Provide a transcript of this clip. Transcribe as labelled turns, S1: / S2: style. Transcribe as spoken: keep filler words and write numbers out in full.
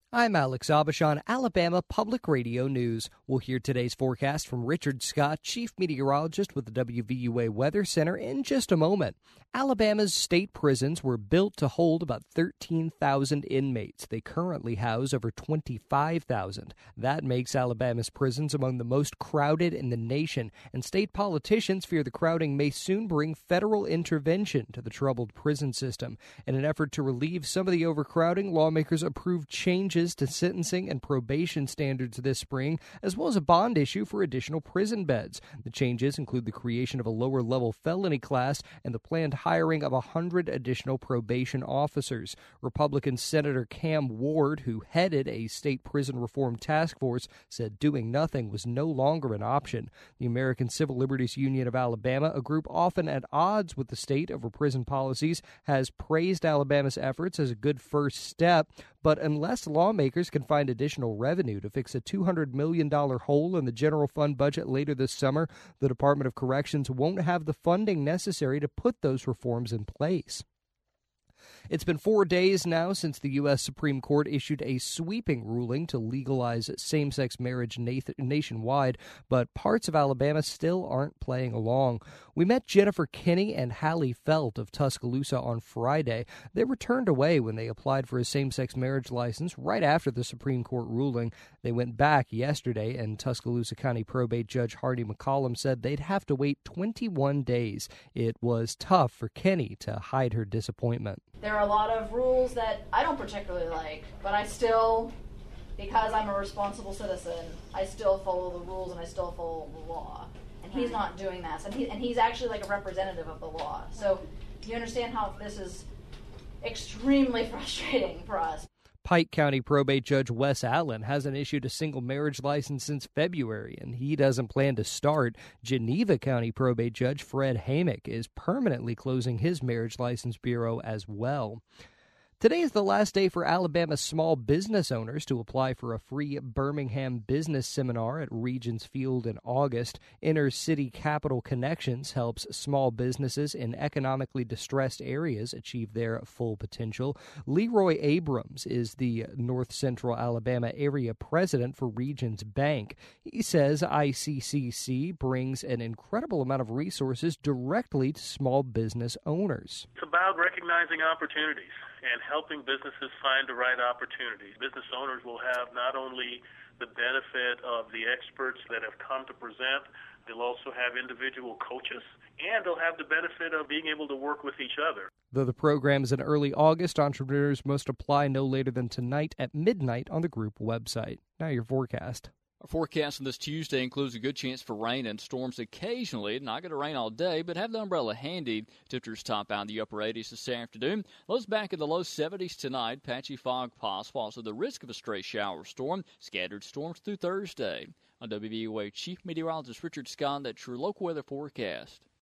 S1: I'm Alex Abish on Alabama Public Radio News. We'll hear today's forecast from Richard Scott, Chief Meteorologist with the W V U A Weather Center, in just a moment. Alabama's state prisons were built to hold about thirteen thousand inmates. They currently house over twenty-five thousand. That makes Alabama's prisons among the most crowded in the nation, and state politicians fear the crowding may soon bring federal intervention to the troubled prison system. In an effort to relieve some of the overcrowding, lawmakers approved changes to sentencing and probation standards this spring, as well as a bond issue for additional prison beds. The changes include the creation of a lower-level felony class and the planned hiring of one hundred additional probation officers. Republican Senator Cam Ward, who headed a state prison reform task force, said doing nothing was no longer an option. The American Civil Liberties Union of Alabama, a group often at odds with the state over prison policies, has praised Alabama's efforts as a good first step, but unless lawmakers can find additional revenue to fix a two hundred million dollars hole in the general fund budget later this summer, the Department of Corrections won't have the funding necessary to put those reforms in place. It's been four days now since the U S Supreme Court issued a sweeping ruling to legalize same-sex marriage nationwide, but parts of Alabama still aren't playing along. We met Jennifer Kinney and Hallie Felt of Tuscaloosa on Friday. They were turned away when they applied for a same-sex marriage license right after the Supreme Court ruling. They went back yesterday, and Tuscaloosa County Probate Judge Hardy McCollum said they'd have to wait twenty-one days. It was tough for Kinney to hide her disappointment.
S2: There are a lot of rules that I don't particularly like, but I still, because I'm a responsible citizen, I still follow the rules and I still follow the law. And he's not doing that. And, he, and he's actually like a representative of the law. So you understand how this is extremely frustrating for us.
S1: Pike County Probate Judge Wes Allen hasn't issued a single marriage license since February, and he doesn't plan to start. Geneva County Probate Judge Fred Hamick is permanently closing his marriage license bureau as well. Today is the last day for Alabama small business owners to apply for a free Birmingham business seminar at Regions Field in August. Inner City Capital Connections helps small businesses in economically distressed areas achieve their full potential. Leroy Abrams is the North Central Alabama area president for Regions Bank. He says I C C C brings an incredible amount of resources directly to small business owners.
S3: It's about recognizing opportunities and helping businesses find the right opportunities. Business owners will have not only the benefit of the experts that have come to present, they'll also have individual coaches, and they'll have the benefit of being able to work with each other.
S1: Though the program is in early August, entrepreneurs must apply no later than tonight at midnight on the group website. Now your forecast.
S4: Our forecast on this Tuesday includes a good chance for rain and storms occasionally. Not going to rain all day, but have the umbrella handy. Temperatures top out in the upper eighties this afternoon. Lows back in the low seventies tonight. Patchy fog possible. Also the risk of a stray shower storm. Scattered storms through Thursday. On W V U A Chief Meteorologist Richard Scott, that's your local weather forecast.